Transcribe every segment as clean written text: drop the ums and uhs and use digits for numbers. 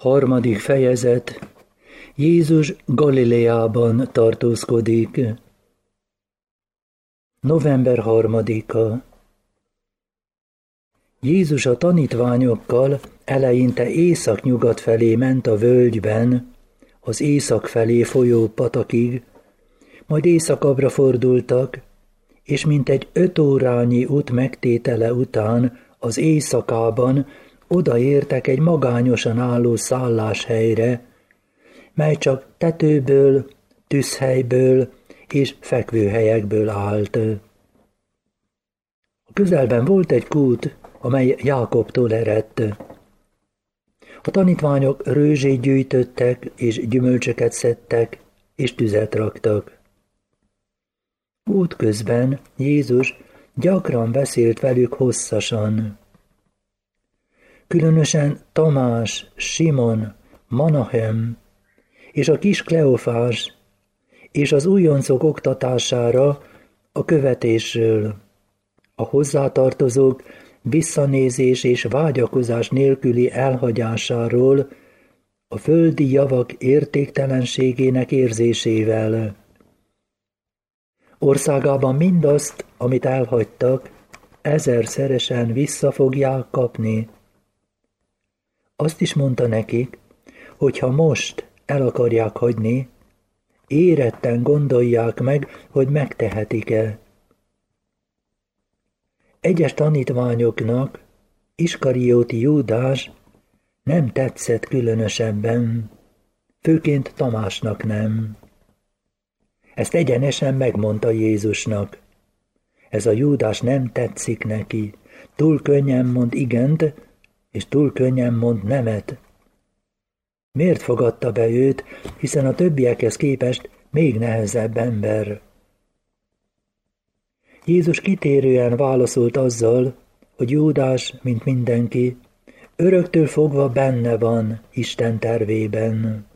Harmadik fejezet. Jézus Galileában tartózkodik. November 3-a. Jézus a tanítványokkal eleinte északnyugat felé ment a völgyben, az észak felé folyó patakig, majd északabbra fordultak, és mintegy 5 órányi út megtétele után az éjszakában odaértek egy magányosan álló szálláshelyre, mely csak tetőből, tűzhelyből és fekvőhelyekből állt. A közelben volt egy kút, amely Jákobtól eredt. A tanítványok rőzsét gyűjtöttek, és gyümölcsöket szedtek, és tüzet raktak. Útközben Jézus gyakran beszélt velük hosszasan. Különösen Tamás, Simon, Manahem és a kis Kleofás és az újoncok oktatására, a követésről, a hozzátartozók visszanézés és vágyakozás nélküli elhagyásáról, a földi javak értéktelenségének érzésével. Országában mindazt, amit elhagytak, 1000-szeresen vissza fogják kapni. Azt is mondta nekik, hogy ha most el akarják hagyni, éretten gondolják meg, hogy megtehetik-e. Egyes tanítványoknak Iskarióti Júdás nem tetszett különösebben, főként Tamásnak nem. Ezt egyenesen megmondta Jézusnak. Ez a Júdás nem tetszik neki, túl könnyen mond igent, és túl könnyen mond nemet. Miért fogadta be őt, hiszen a többiekhez képest még nehezebb ember? Jézus kitérően válaszolt azzal, hogy Júdás, mint mindenki, öröktől fogva benne van Isten tervében.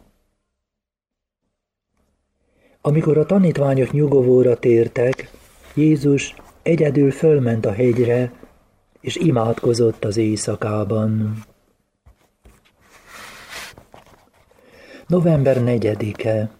Amikor a tanítványok nyugovóra tértek, Jézus egyedül fölment a hegyre, és imádkozott az éjszakában. November 4-e.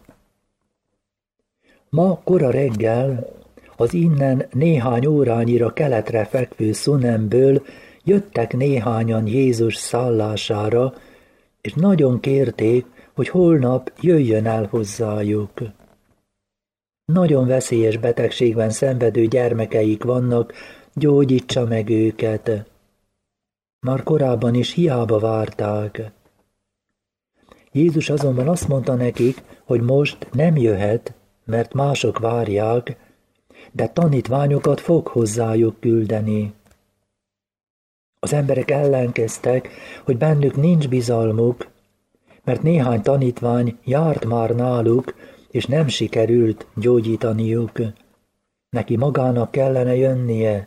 Ma kora reggel az innen néhány órányira keletre fekvő Szunemből jöttek néhányan Jézus szállására, és nagyon kérték, hogy holnap jöjjön el hozzájuk. Nagyon veszélyes betegségben szenvedő gyermekeik vannak, gyógyítsa meg őket. Már korábban is hiába várták. Jézus azonban azt mondta nekik, hogy most nem jöhet, mert mások várják, de tanítványokat fog hozzájuk küldeni. Az emberek ellenkeztek, hogy bennük nincs bizalmuk, mert néhány tanítvány járt már náluk, és nem sikerült gyógyítaniuk. Neki magának kellene jönnie.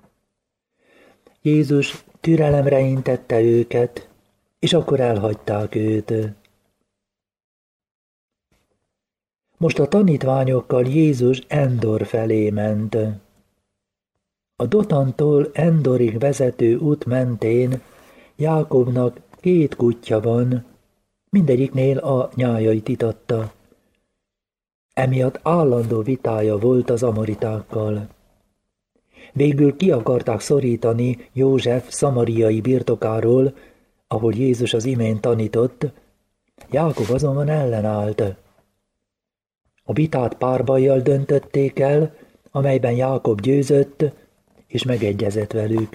Jézus türelemre intette őket, és akkor elhagyták őt. Most a tanítványokkal Jézus Endor felé ment. A Dotantól Endorig vezető út mentén Jákobnak 2 kutyja van, mindegyiknél a nyájait itatta. Emiatt állandó vitája volt az amoritákkal. Végül ki akarták szorítani József szamariai birtokáról, ahol Jézus az imént tanított, Jákob azonban ellenállt. A vitát párbajjal döntötték el, amelyben Jákob győzött, és megegyezett velük.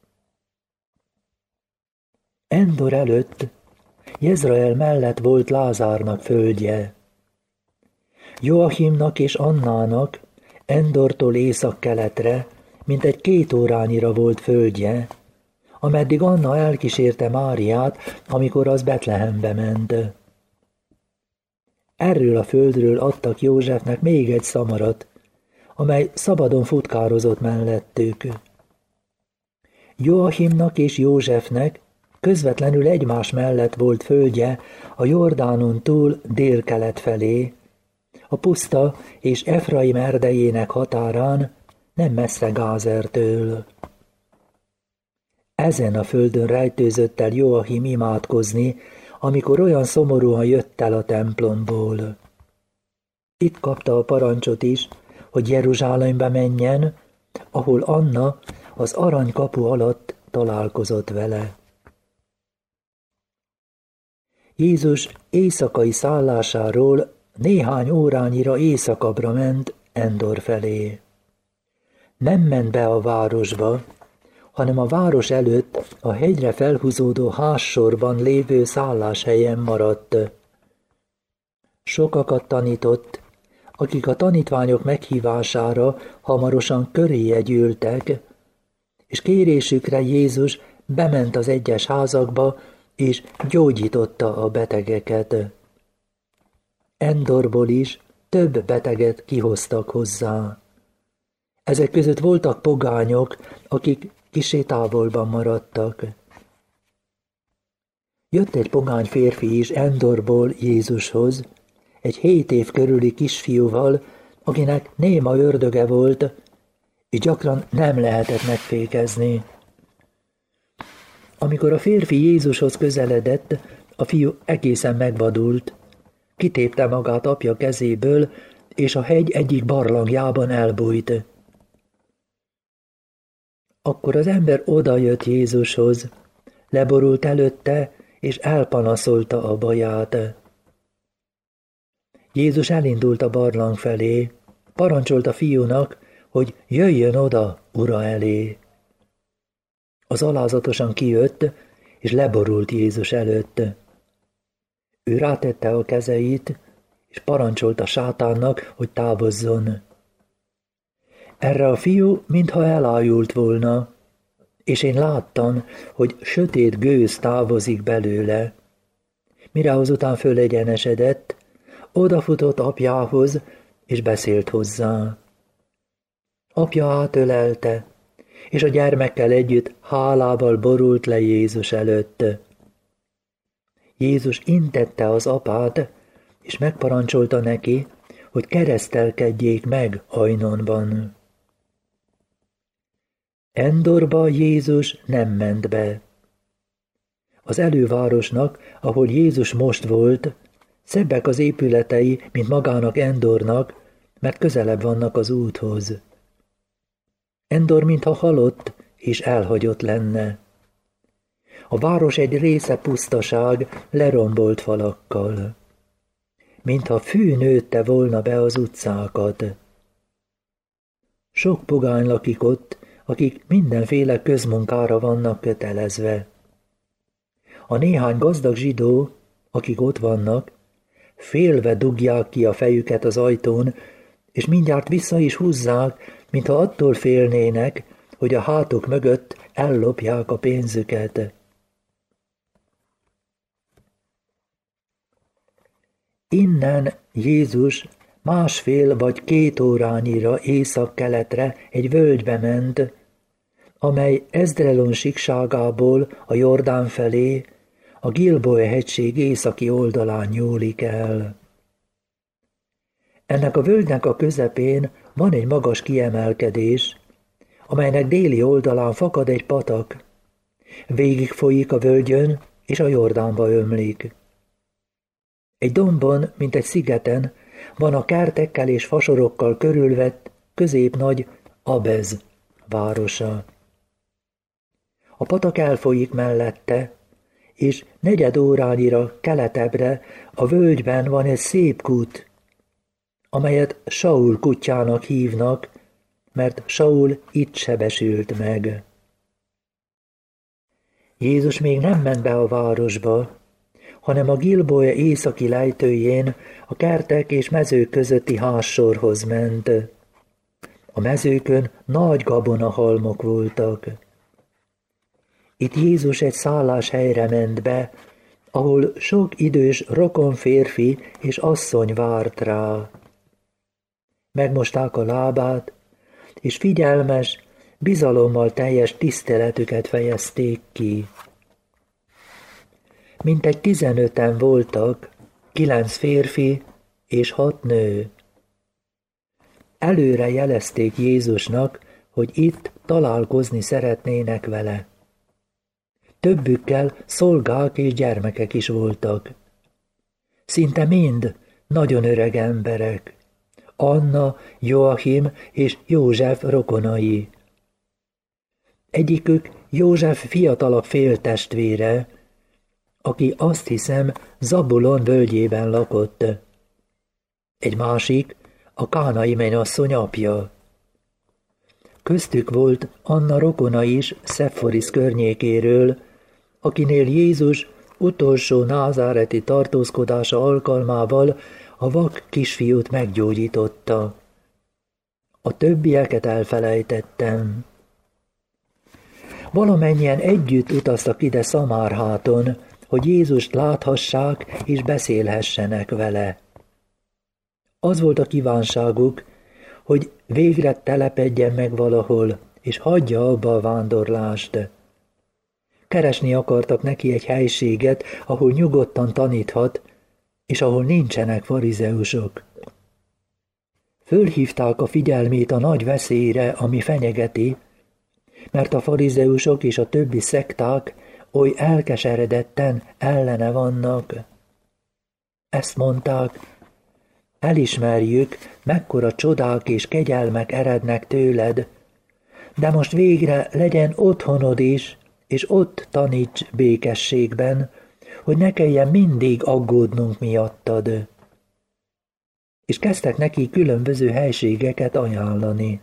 Endor előtt Jezrael mellett volt Lázárnak földje. Joachimnak és Annának Endortól északkeletre mintegy 2 órányira volt földje, ameddig Anna elkísérte Máriát, amikor az Betlehembe ment. Erről a földről adtak Józsefnek még egy szamarat, amely szabadon futkározott mellettük. Joachimnak és Józsefnek közvetlenül egymás mellett volt földje a Jordánon túl délkelet felé, a puszta és Efraim erdejének határán, nem messze Gázertől. Ezen a földön rejtőzött el Joachim imádkozni amikor olyan szomorúan jött el a templomból. Itt kapta a parancsot is, hogy Jeruzsálembe menjen, ahol Anna az aranykapu alatt találkozott vele. Jézus éjszakai szállásáról néhány órányira északabbra ment Endor felé. Nem ment be a városba, hanem a város előtt a hegyre felhúzódó házsorban lévő szálláshelyen maradt. Sokakat tanított, akik a tanítványok meghívására hamarosan köréje gyűltek, és kérésükre Jézus bement az egyes házakba, és gyógyította a betegeket. Endorból is több beteget kihoztak hozzá. Ezek között voltak pogányok, akik kissé távolban maradtak. Jött egy pogány férfi is Endorból Jézushoz, egy 7 év körüli kisfiúval, akinek néma ördöge volt, és gyakran nem lehetett megfékezni. Amikor a férfi Jézushoz közeledett, a fiú egészen megvadult, kitépte magát apja kezéből, és a hegy egyik barlangjában elbújt. Akkor az ember odajött Jézushoz, leborult előtte, és elpanaszolta a baját. Jézus elindult a barlang felé, parancsolt a fiúnak, hogy jöjjön oda ura elé. Az alázatosan kijött, és leborult Jézus előtt. Ő rátette a kezeit, és parancsolta sátánnak, hogy távozzon. Erre a fiú mintha elájult volna, és én láttam, hogy sötét gőz távozik belőle. Mire azután fölegyenesedett, odafutott apjához, és beszélt hozzá. Apja átölelte, és a gyermekkel együtt hálával borult le Jézus előtt. Jézus intette az apát, és megparancsolta neki, hogy keresztelkedjék meg Ajnonban. Endorba Jézus nem ment be. Az elővárosnak, ahol Jézus most volt, szebbek az épületei, mint magának Endornak, mert közelebb vannak az úthoz. Endor mintha halott és elhagyott lenne. A város egy része pusztaság, lerombolt falakkal. Mintha fű nőtte volna be az utcákat. Sok pogány lakik ott, akik mindenféle közmunkára vannak kötelezve. A néhány gazdag zsidó, akik ott vannak, félve dugják ki a fejüket az ajtón, és mindjárt vissza is húzzák, mintha attól félnének, hogy a hátuk mögött ellopják a pénzüket. Innen Jézus 1,5 vagy 2 órányira észak-keletre egy völgybe ment, amely Eszdraelon síkságából a Jordán felé, a Gilboa-hegység északi oldalán nyúlik el. Ennek a völgynek a közepén van egy magas kiemelkedés, amelynek déli oldalán fakad egy patak. Végig folyik a völgyön, és a Jordánba ömlik. Egy dombon, mint egy szigeten, van a kertekkel és fasorokkal körülvett középnagy Abez városa. A patak elfolyik mellette, és 4 órányira keletebbre a völgyben van egy szép kút, amelyet Saul kutyának hívnak, mert Saul itt sebesült meg. Jézus még nem ment be a városba, hanem a Gilboa északi lejtőjén a kertek és mezők közötti házsorhoz ment. A mezőkön nagy gabonahalmok voltak. Itt Jézus egy szálláshelyre ment be, ahol sok idős rokon férfi és asszony várt rá. Megmosták a lábát, és figyelmes, bizalommal teljes tiszteletüket fejezték ki. Mintegy 15-en voltak, 9 férfi és 6 nő. Előre jelezték Jézusnak, hogy itt találkozni szeretnének vele. Többükkel szolgák és gyermekek is voltak. Szinte mind nagyon öreg emberek. Anna, Joachim és József rokonai. Egyikük József fiatalabb féltestvére, aki azt hiszem Zabulon völgyében lakott. Egy másik a kánai menyasszony apja. Köztük volt Anna rokona is Szephoris környékéről, akinél Jézus utolsó názáreti tartózkodása alkalmával a vak kisfiút meggyógyította. A többieket elfelejtettem. Valamennyien együtt utaztak ide Szamárháton, hogy Jézust láthassák és beszélhessenek vele. Az volt a kívánságuk, hogy végre telepedjen meg valahol, és hagyja abba a vándorlást. Keresni akartak neki egy helységet, ahol nyugodtan taníthat, és ahol nincsenek farizeusok. Fölhívták a figyelmét a nagy veszélyre, ami fenyegeti, mert a farizeusok és a többi szekták oly elkeseredetten ellene vannak. Ezt mondták, elismerjük, mekkora csodák és kegyelmek erednek tőled, de most végre legyen otthonod is, és ott taníts békességben, hogy ne kelljen mindig aggódnunk miattad. És kezdtek neki különböző helységeket ajánlani.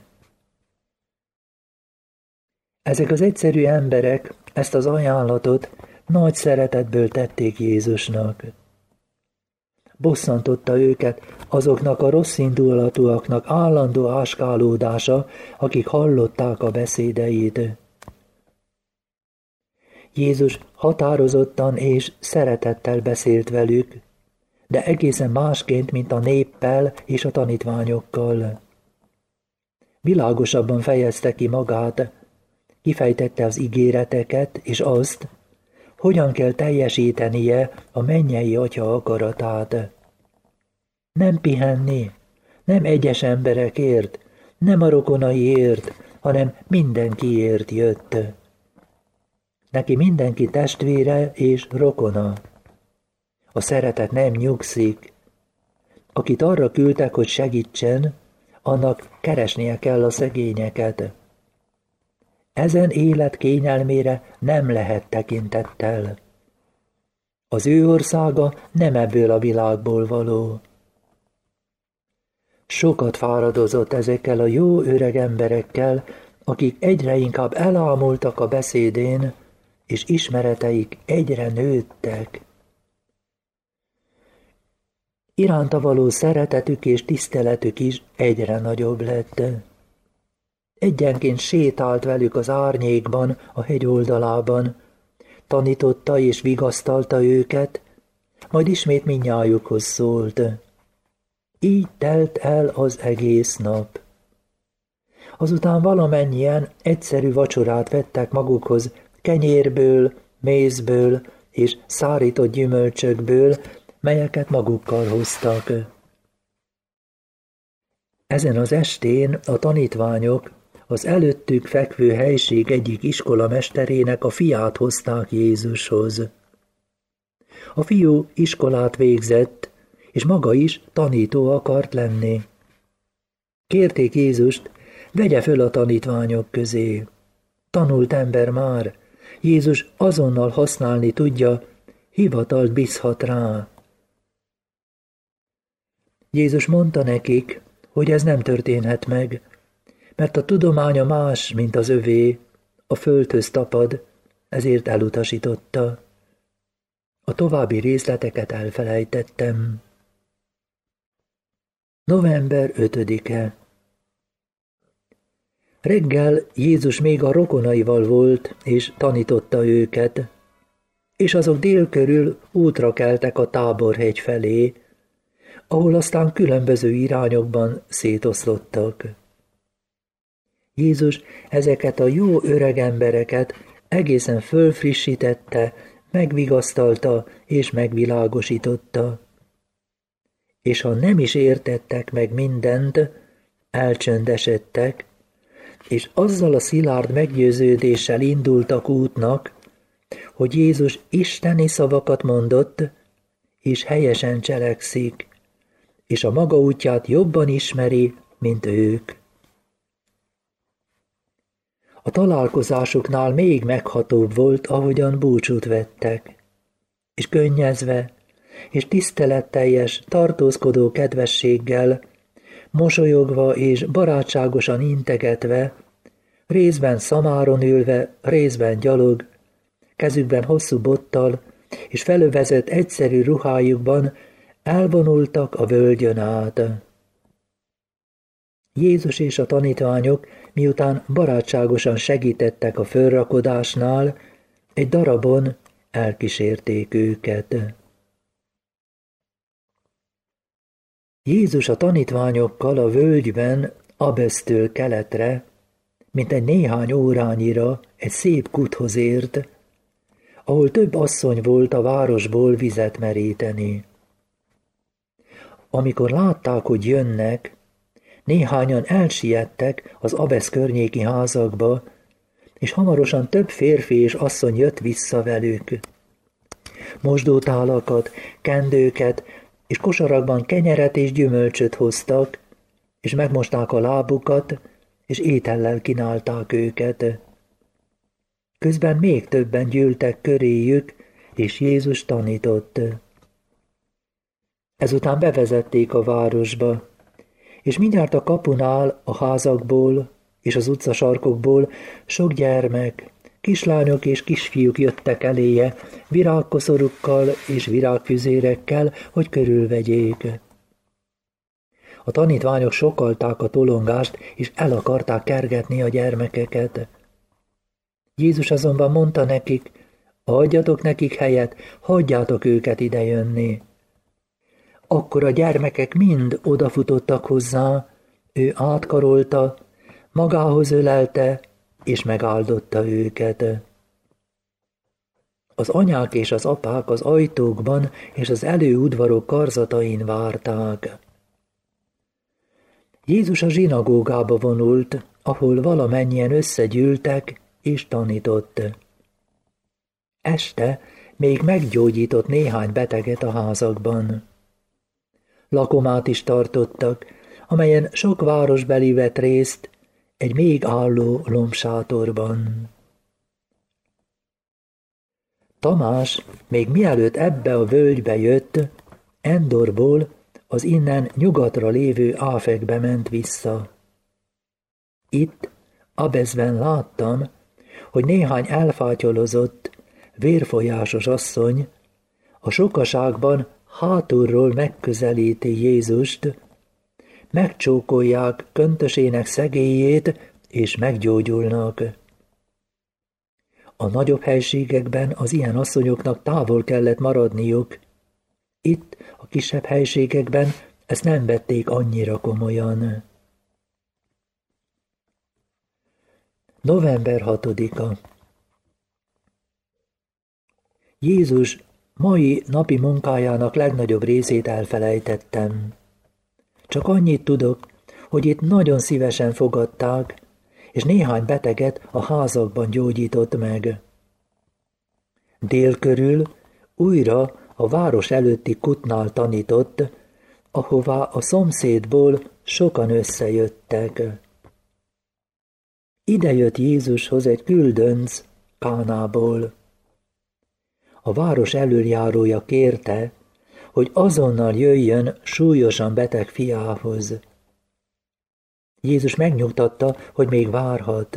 Ezek az egyszerű emberek ezt az ajánlatot nagy szeretetből tették Jézusnak. Bosszantotta őket azoknak a rosszindulatúaknak állandó áskálódása, akik hallották a beszédeit. Jézus határozottan és szeretettel beszélt velük, de egészen másként, mint a néppel és a tanítványokkal. Világosabban fejezte ki magát, kifejtette az ígéreteket és azt, hogyan kell teljesítenie a mennyei Atya akaratát. Nem pihenni, nem egyes emberekért, nem a rokonaiért, hanem mindenkiért jött. Neki mindenki testvére és rokona. A szeretet nem nyugszik. Akit arra küldtek, hogy segítsen, annak keresnie kell a szegényeket. Ezen élet kényelmére nem lehet tekintettel. Az ő országa nem ebből a világból való. Sokat fáradozott ezekkel a jó öreg emberekkel, akik egyre inkább elámultak a beszédén, és ismereteik egyre nőttek. Iránta való szeretetük és tiszteletük is egyre nagyobb lett. Egyenként sétált velük az árnyékban, a hegy oldalában, tanította és vigasztalta őket, majd ismét mindnyájukhoz szólt. Így telt el az egész nap. Azután valamennyien egyszerű vacsorát vettek magukhoz, kenyérből, mézből és szárított gyümölcsökből, melyeket magukkal hoztak. Ezen az estén a tanítványok az előttük fekvő helység egyik iskolamesterének a fiát hozták Jézushoz. A fiú iskolát végzett, és maga is tanító akart lenni. Kérték Jézust, vegye föl a tanítványok közé. Tanult ember már, Jézus azonnal használni tudja, hivatalt bízhat rá. Jézus mondta nekik, hogy ez nem történhet meg, mert a tudománya más, mint az övé, a földhöz tapad, ezért elutasította. A további részleteket elfelejtettem. November 5-e. Reggel Jézus még a rokonaival volt, és tanította őket, és azok dél körül útra keltek a Táborhegy felé, ahol aztán különböző irányokban szétoszlottak. Jézus ezeket a jó öreg embereket egészen fölfrissítette, megvigasztalta és megvilágosította. És ha nem is értettek meg mindent, elcsöndesedtek, és azzal a szilárd meggyőződéssel indultak útnak, hogy Jézus isteni szavakat mondott, és helyesen cselekszik, és a maga útját jobban ismeri, mint ők. A találkozásuknál még meghatóbb volt, ahogyan búcsút vettek, és könnyezve, és tiszteletteljes, tartózkodó kedvességgel, mosolyogva és barátságosan integetve, részben szamáron ülve, részben gyalog, kezükben hosszú bottal, és felövezett egyszerű ruhájukban elvonultak a völgyön át. Jézus és a tanítványok, miután barátságosan segítettek a fölrakodásnál, egy darabon elkísérték őket. Jézus a tanítványokkal a völgyben Abesztől keletre, mintegy néhány órányira egy szép kúthoz ért, ahol több asszony volt a városból vizet meríteni. Amikor látták, hogy jönnek, néhányan elsiettek az Abesz környéki házakba, és hamarosan több férfi és asszony jött vissza velük. Mosdótálakat, kendőket és kosarakban kenyeret és gyümölcsöt hoztak, és megmosták a lábukat, és étellel kínálták őket. Közben még többen gyűltek köréjük, és Jézus tanított. Ezután bevezették a városba, és mindjárt a kapunál, a házakból és az utcasarkokból sok gyermek, kislányok és kisfiúk jöttek eléje, virágkoszorukkal és virágfüzérekkel, hogy körülvegyék. A tanítványok sokkalták a tolongást, és el akarták kergetni a gyermekeket. Jézus azonban mondta nekik, adjatok nekik helyet, hagyjátok őket idejönni. Akkor a gyermekek mind odafutottak hozzá, ő átkarolta, magához ölelte, és megáldotta őket. Az anyák és az apák az ajtókban és az előudvarok karzatain várták. Jézus a zsinagógába vonult, ahol valamennyien összegyűltek, és tanított. Este még meggyógyított néhány beteget a házakban. Lakomát is tartottak, amelyen sok városbeli vett részt egy még álló lombsátorban. Tamás még mielőtt ebbe a völgybe jött, Endorból, az innen nyugatra lévő Áfekbe ment vissza. Itt, Abeszben láttam, hogy néhány elfátyolozott, vérfolyásos asszony a sokaságban hátulról megközelíti Jézust, megcsókolják köntösének szegélyét, és meggyógyulnak. A nagyobb helységekben az ilyen asszonyoknak távol kellett maradniuk. Itt, a kisebb helységekben ezt nem vették annyira komolyan. November 6-a. Jézus mai napi munkájának legnagyobb részét elfelejtettem. Csak annyit tudok, hogy itt nagyon szívesen fogadták, és néhány beteget a házakban gyógyított meg. Dél körül újra a város előtti kútnál tanított, ahová a szomszédból sokan összejöttek. Ide jött Jézushoz egy küldönc Kánából. A város elöljárója kérte, hogy azonnal jöjjön súlyosan beteg fiához. Jézus megnyugtatta, hogy még várhat.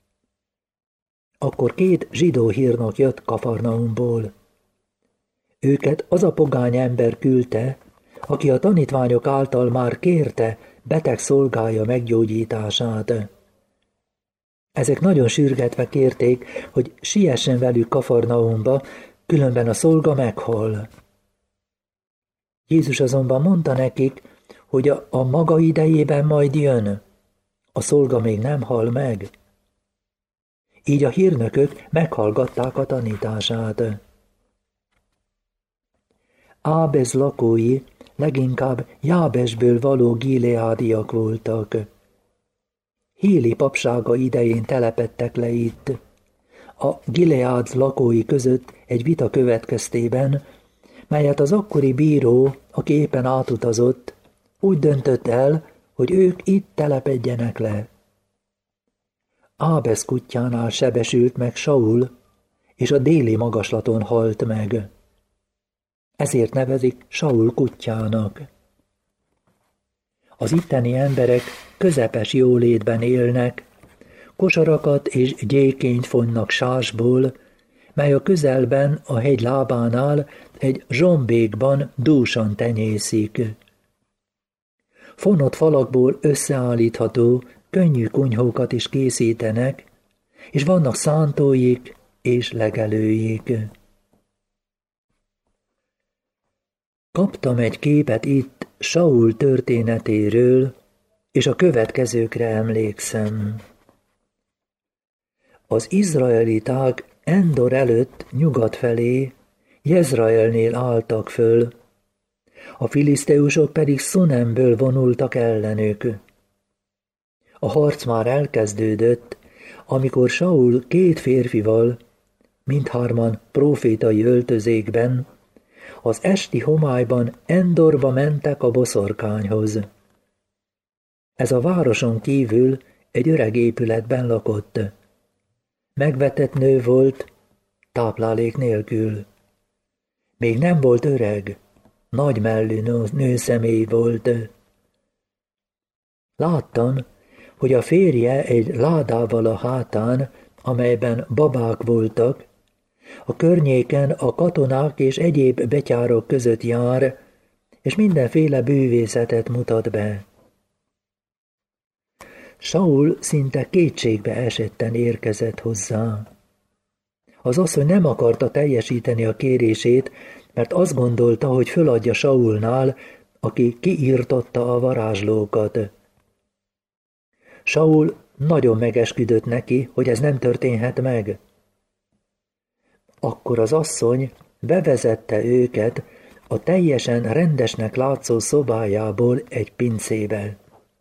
Akkor 2 zsidó hírnok jött Kafarnaumból. Őket az a pogány ember küldte, aki a tanítványok által már kérte beteg szolgája meggyógyítását. Ezek nagyon sürgetve kérték, hogy siessen velük Kafarnaumba, különben a szolga meghal. Jézus azonban mondta nekik, hogy a maga idejében majd jön. A szolga még nem hal meg. Így a hírnökök meghallgatták a tanítását. Ábesz lakói leginkább Jábesből való gileádiak voltak. Héli papsága idején telepedtek le itt. a Gileád lakói között egy vita következtében, melyet az akkori bíró, aki éppen átutazott, úgy döntött el, hogy ők itt telepedjenek le. Ábesz kutyánál sebesült meg Saul, és a déli magaslaton halt meg. Ezért nevezik Saul kutyának. Az itteni emberek közepes jólétben élnek, kosarakat és gyékényt fonnak sásból, mely a közelben a hegy lábánál egy zsombékban dúsan tenyészik. Fonott falakból összeállítható, könnyű kunyhókat is készítenek, és vannak szántóik és legelőik. Kaptam egy képet itt Saul történetéről, és a következőkre emlékszem. Az izraeliták Endor előtt nyugat felé Jezraelnél álltak föl, a filiszteusok pedig Szunemből vonultak ellenük. A harc már elkezdődött, amikor Saul 2 férfival, mindhárman prófétai öltözékben, az esti homályban Endorba mentek a boszorkányhoz. Ez a városon kívül egy öreg épületben lakott. Megvetett nő volt, táplálék nélkül. Még nem volt öreg, nagy mellű nőszemély volt. Láttam, hogy a férje egy ládával a hátán, amelyben babák voltak, a környéken a katonák és egyéb betyárok között jár, és mindenféle bűvészetet mutat be. Saul szinte kétségbe esetten érkezett hozzá. Az asszony nem akarta teljesíteni a kérését, mert azt gondolta, hogy föladja Saulnál, aki kiirtotta a varázslókat. Saul nagyon megesküdött neki, hogy ez nem történhet meg. Akkor az asszony bevezette őket a teljesen rendesnek látszó szobájából egy pincébe.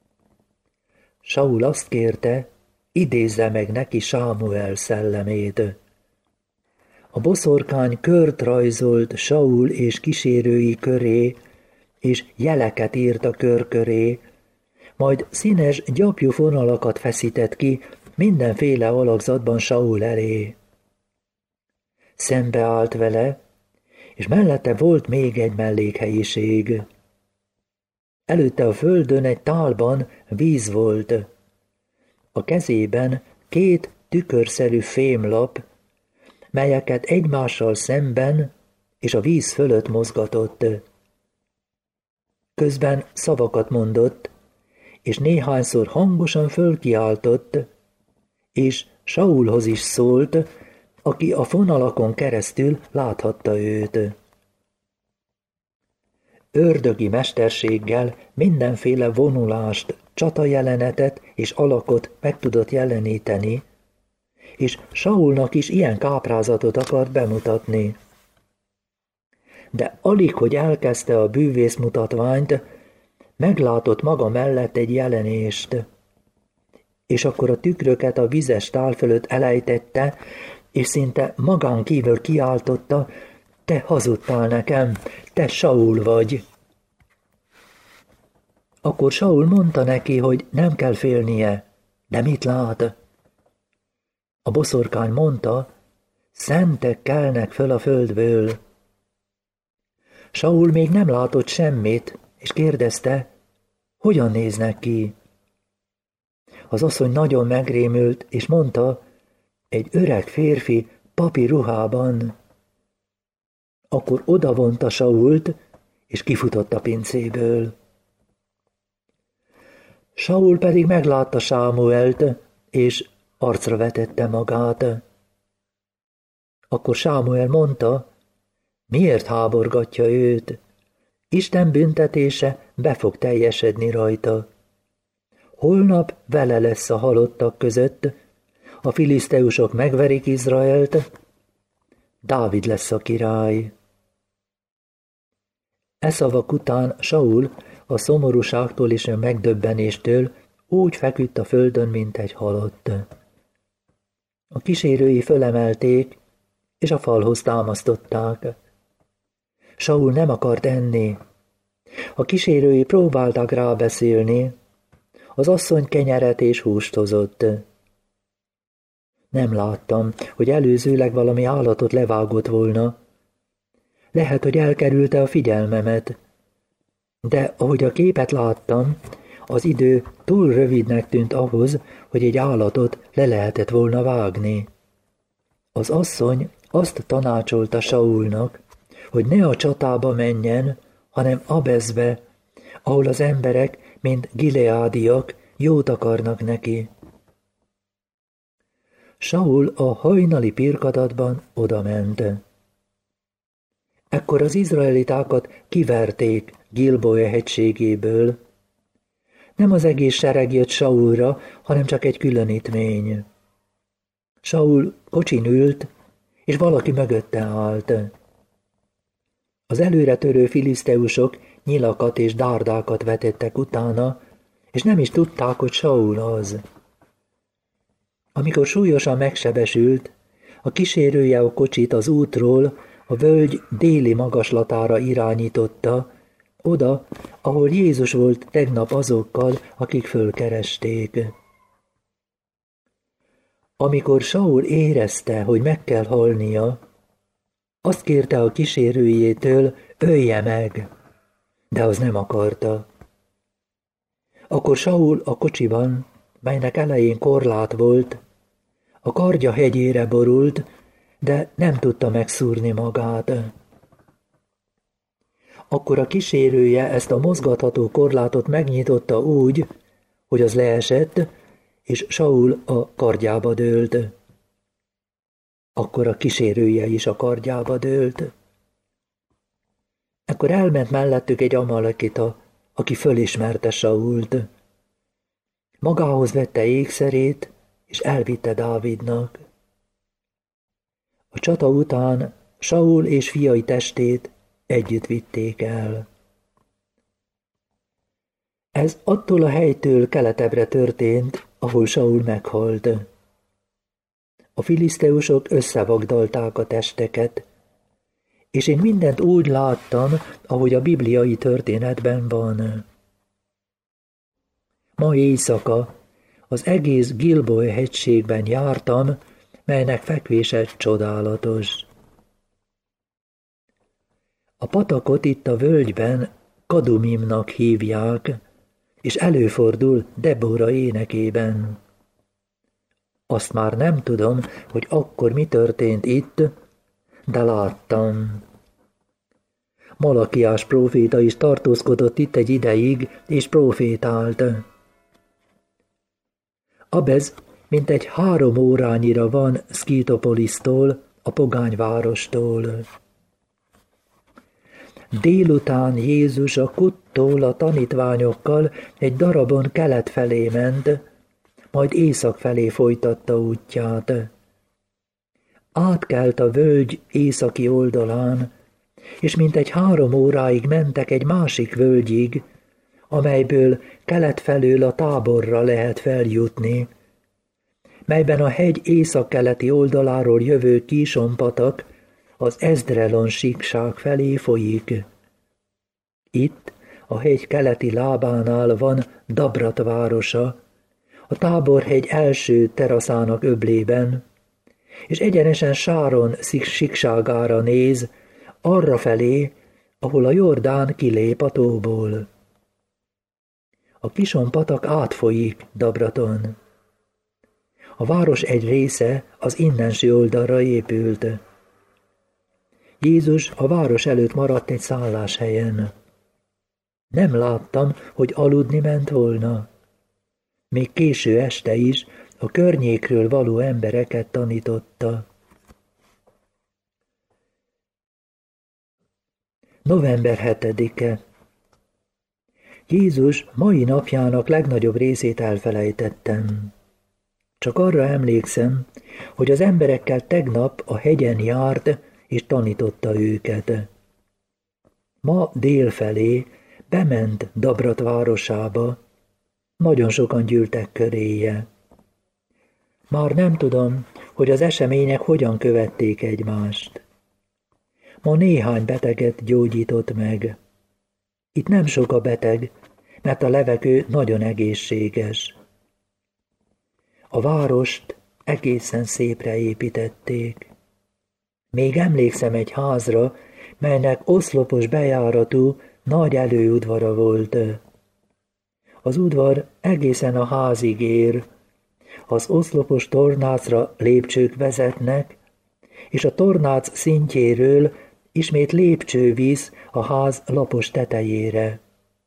Saul azt kérte, idézze meg neki Sámuel szellemét. A boszorkány kört rajzolt Saul és kísérői köré, és jeleket írt a kör köré, majd színes gyapjú fonalakat feszített ki mindenféle alakzatban Saul elé. Szembeállt vele, és mellette volt még egy mellékhelyiség. Előtte a földön egy tálban víz volt. A kezében 2 tükörszerű fémlap, melyeket egymással szemben és a víz fölött mozgatott. Közben szavakat mondott, és néhányszor hangosan fölkiáltott, és Saulhoz is szólt, aki a fonalakon keresztül láthatta őt. Ördögi mesterséggel mindenféle vonulást, csatajelenetet és alakot meg tudott jeleníteni, és Saulnak is ilyen káprázatot akart bemutatni. De alig, hogy elkezdte a bűvészmutatványt, meglátott maga mellett egy jelenést, és akkor a tükröket a vizes tál fölött elejtette, és szinte magán kívül kiáltotta, te hazudtál nekem, te Saul vagy. Akkor Saul mondta neki, hogy nem kell félnie, de mit lát? A boszorkány mondta, szentek kelnek föl a földből. Saul még nem látott semmit, és kérdezte, hogyan néznek ki? Az asszony nagyon megrémült, és mondta, egy öreg férfi papi ruhában. Akkor odavonta Sault, és kifutott a pincéből. Saul pedig meglátta Sámuelt, és arcra vetette magát. Akkor Sámuel mondta, miért háborgatja őt? Isten büntetése be fog teljesedni rajta. Holnap vele lesz a halottak között, a filiszteusok megverik Izraelt, Dávid lesz a király. E szavak után Saul a szomorúságtól és a megdöbbenéstől úgy feküdt a földön, mint egy halott. A kísérői fölemelték, és a falhoz támasztották. Saul nem akart enni. A kísérői próbáltak rábeszélni. Az asszony kenyeret és húst hozott. Nem láttam, hogy előzőleg valami állatot levágott volna. Lehet, hogy elkerülte a figyelmemet. De ahogy a képet láttam, az idő túl rövidnek tűnt ahhoz, hogy egy állatot le lehetett volna vágni. Az asszony azt tanácsolta Saulnak, hogy ne a csatába menjen, hanem Abeszbe, ahol az emberek, mint gileádiak, jót akarnak neki. Saul a hajnali pirkadatban odament. Ekkor az izraelitákat kiverték Gilboa hegységéből. Nem az egész sereg jött Saulra, hanem csak egy különítmény. Saul kocsin ült, és valaki mögötte állt. Az előre törő filiszteusok nyilakat és dárdákat vetettek utána, és nem is tudták, hogy Saul az. Amikor súlyosan megsebesült, a kísérője a kocsit az útról a völgy déli magaslatára irányította, oda, ahol Jézus volt tegnap azokkal, akik fölkeresték. Amikor Saul érezte, hogy meg kell halnia, azt kérte a kísérőjétől, ölje meg, de az nem akarta. Akkor Saul a kocsiban, melynek elején korlát volt, a kardja hegyére borult, de nem tudta megszúrni magát. Akkor a kísérője ezt a mozgatható korlátot megnyitotta úgy, hogy az leesett, és Saul a kardjába dőlt. Akkor a kísérője is a kardjába dőlt. Ekkor elment mellettük egy amalekita, aki fölismerte Sault. Magához vette ékszerét, és elvitte Dávidnak. A csata után Saul és fiai testét együtt vitték el. Ez attól a helytől keletebbre történt, ahol Saul meghalt. A filiszteusok összevagdalták a testeket, és én mindent úgy láttam, ahogy a bibliai történetben van. Ma éjszaka az egész Gilboa hegységben jártam, melynek fekvése csodálatos. A patakot itt a völgyben Kadumimnak hívják, és előfordul Debora énekében. Azt már nem tudom, hogy akkor mi történt itt, de láttam. Malakiás próféta is tartózkodott itt egy ideig, és prófétált. Abez mintegy 3 órányira van Szkítopolisztól, a pogányvárostól. Délután Jézus a Kuttól a tanítványokkal egy darabon kelet felé ment, majd észak felé folytatta útját. Átkelt a völgy északi oldalán, és mintegy 3 óráig mentek egy másik völgyig, amelyből kelet felől a táborra lehet feljutni, melyben a hegy északkeleti oldaláról jövő Kíson-patak az Eszdraelon síkság felé folyik. Itt, a hegy keleti lábánál van Dabrat városa, a Táborhegy első teraszának öblében, és egyenesen Sáron síkságára néz, arra felé, ahol a Jordán kilép a tóból. A Kison-patak átfolyik Dabraton. A város egy része az innensi oldalra épült. Jézus a város előtt maradt egy szálláshelyen. Nem láttam, hogy aludni ment volna. Még késő este is a környékről való embereket tanította. November 7-e. Jézus mai napjának legnagyobb részét elfelejtettem. Csak arra emlékszem, hogy az emberekkel tegnap a hegyen járt, és tanította őket. Ma délfelé bement Dabrat városába, nagyon sokan gyűltek köréje. Már nem tudom, hogy az események hogyan követték egymást. Ma néhány beteget gyógyított meg. Itt nem sok a beteg, mert a levegő nagyon egészséges. A várost egészen szépre építették. Még emlékszem egy házra, melynek oszlopos bejáratú nagy előudvara volt. Az udvar egészen a házig ér. Az oszlopos tornácra lépcsők vezetnek, és a tornác szintjéről ismét lépcső visz a ház lapos tetejére.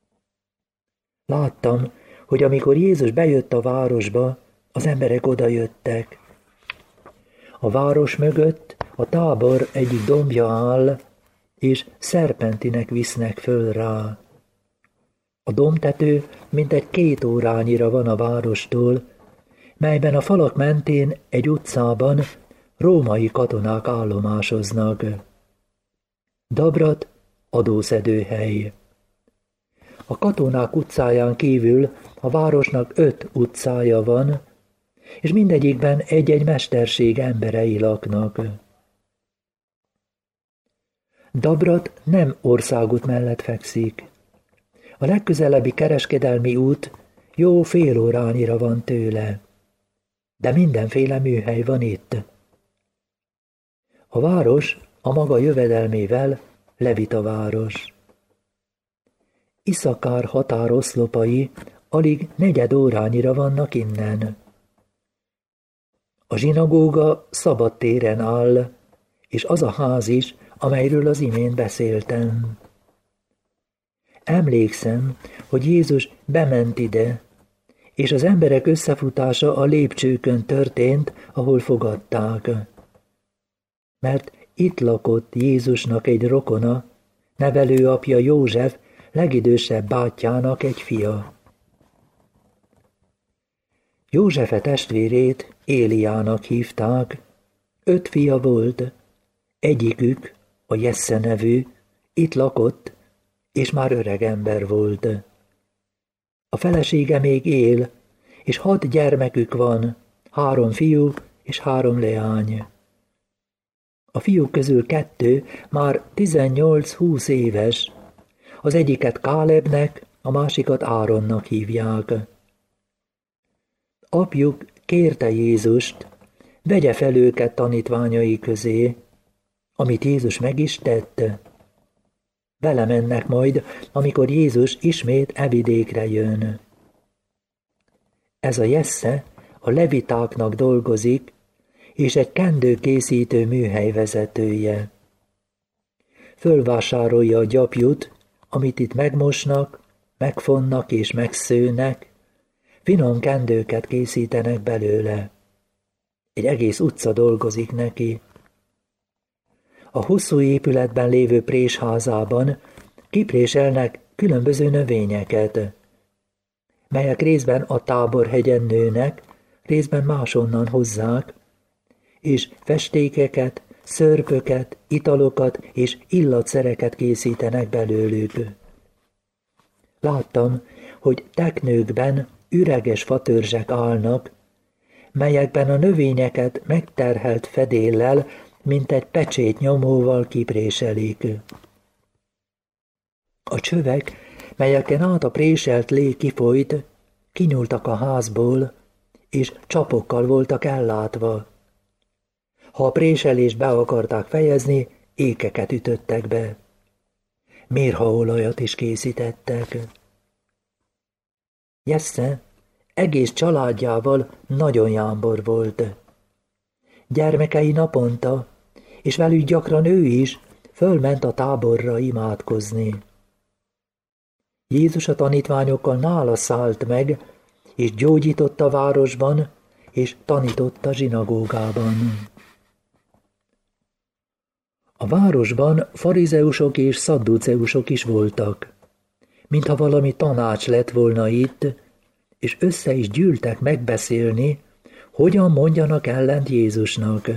Láttam, hogy amikor Jézus bejött a városba, az emberek odajöttek. A város mögött a tábor egyik dombja áll, és szerpentinek visznek föl rá. A dombtető mintegy 2 órányira van a várostól, melyben a falak mentén egy utcában római katonák állomásoznak. Dabrat adószedőhely. A katonák utcáján kívül a városnak 5 utcája van, és mindegyikben egy-egy mesterség emberei laknak. Dabrat nem országút mellett fekszik. A legközelebbi kereskedelmi út jó fél órányira van tőle, de mindenféle műhely van itt. A város a maga jövedelmével levita város. Iszakár határoszlopai alig 4 órányira vannak innen. A zsinagóga szabad téren áll, és az a ház is, amelyről az imént beszéltem. Emlékszem, hogy Jézus bement ide, és az emberek összefutása a lépcsőkön történt, ahol fogadták. Mert itt lakott Jézusnak egy rokona, nevelőapja József legidősebb bátyjának egy fia. Józsefe testvérét Éliának hívták, 5 fia volt, egyikük, a Jesse nevű, itt lakott, és már öreg ember volt. A felesége még él, és 6 gyermekük van, 3 fiú és 3 leány. A fiúk közül 2 már 18-20 éves, az egyiket Kálebnek, a másikat Áronnak hívják. Apjuk kérte Jézust, vegye fel őket tanítványai közé, amit Jézus meg is tette. Vele mennek majd, amikor Jézus ismét e vidékre jön. Ez a Jesse a levitáknak dolgozik, és egy kendőkészítő műhely vezetője. Fölvásárolja a gyapjut, amit itt megmosnak, megfonnak és megszőnek, finom kendőket készítenek belőle. Egy egész utca dolgozik neki. A hosszú épületben lévő présházában kipréselnek különböző növényeket, melyek részben a Táborhegyen nőnek, részben másonnan hozzák, és festékeket, szörpöket, italokat és illatszereket készítenek belőlük. Láttam, hogy teknőkben üreges fatörzsek állnak, melyekben a növényeket megterhelt fedéllel, mint egy pecsét nyomóval kipréselik. A csövek, melyeken át a préselt lé kifolyt, kinyúltak a házból, és csapokkal voltak ellátva. Ha a préselést be akarták fejezni, ékeket ütöttek be. Mirhaolajat is készítettek. Jesse egész családjával nagyon jámbor volt. Gyermekei naponta, és velük gyakran ő is fölment a táborra imádkozni. Jézus a tanítványokkal nála szállt meg, és gyógyított a városban, és tanított a zsinagógában. A városban farizeusok és szadduceusok is voltak, mintha valami tanács lett volna itt, és össze is gyűltek megbeszélni, hogyan mondjanak ellent Jézusnak.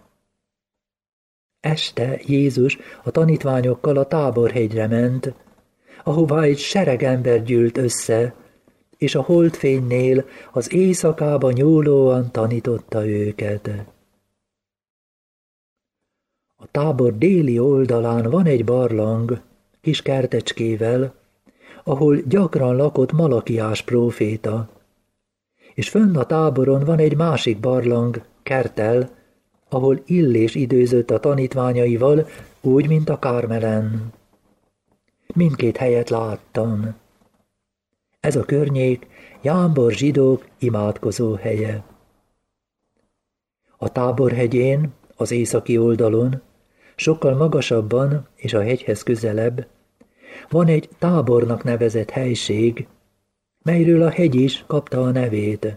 Este Jézus a tanítványokkal a Táborhegyre ment, ahová egy sereg ember gyűlt össze, és a holdfénynél az éjszakába nyúlóan tanította őket. A tábor déli oldalán van egy barlang, kis kertecskével, ahol gyakran lakott Malakiás próféta, és fönn a táboron van egy másik barlang, kerttel, ahol Illés időzött a tanítványaival, úgy, mint a Kármelen. Mindkét helyet láttam. Ez a környék jámbor zsidók imádkozó helye. A Táborhegyén, az északi oldalon, sokkal magasabban és a hegyhez közelebb, van egy Tábornak nevezett helység, melyről a hegy is kapta a nevét.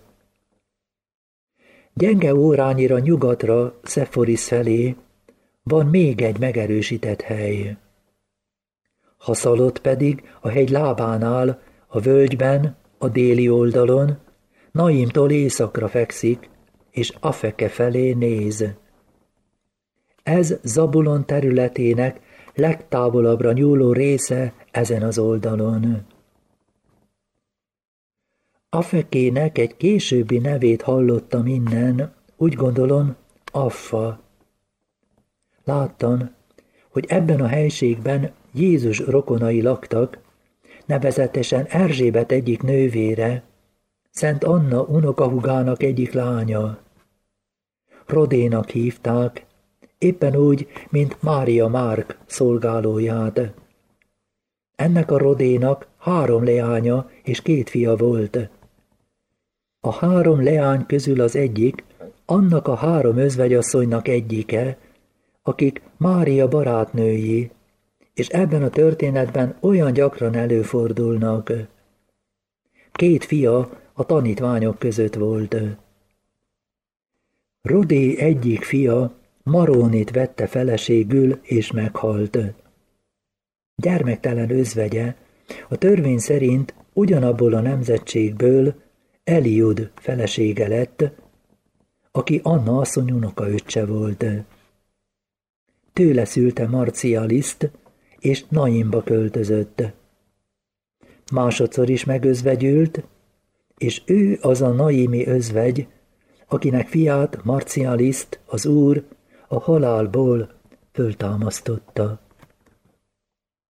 Gyenge órányira nyugatra, Szephorisz felé van még egy megerősített hely. Haszalot pedig a hegy lábánál, a völgyben, a déli oldalon, Naimtól északra fekszik, és Afeke felé néz. Ez Zabulon területének legtávolabbra nyúló része ezen az oldalon. Afekének egy későbbi nevét hallottam innen, úgy gondolom Affa. Láttam, hogy ebben a helységben Jézus rokonai laktak, nevezetesen Erzsébet egyik nővére, Szent Anna unokahúgának egyik lánya. Rodénak hívták, éppen úgy, mint Mária Márk szolgálóját. Ennek a Rodénak 3 leánya és 2 fia volt. A 3 leány közül az egyik, annak a 3 özvegyasszonynak egyike, akik Mária barátnői, és ebben a történetben olyan gyakran előfordulnak. 2 fia a tanítványok között volt. Rodé egyik fia Marónit vette feleségül, és meghalt. Gyermektelen özvegye a törvény szerint ugyanabból a nemzetségből Eliud felesége lett, aki Anna asszony unokaöccse volt. Tőle szülte Marcialiszt, és Naimba költözött. Másodszor is megözvegyült, és ő az a naimi özvegy, akinek fiát Marcialiszt az Úr a halálból föltámasztotta.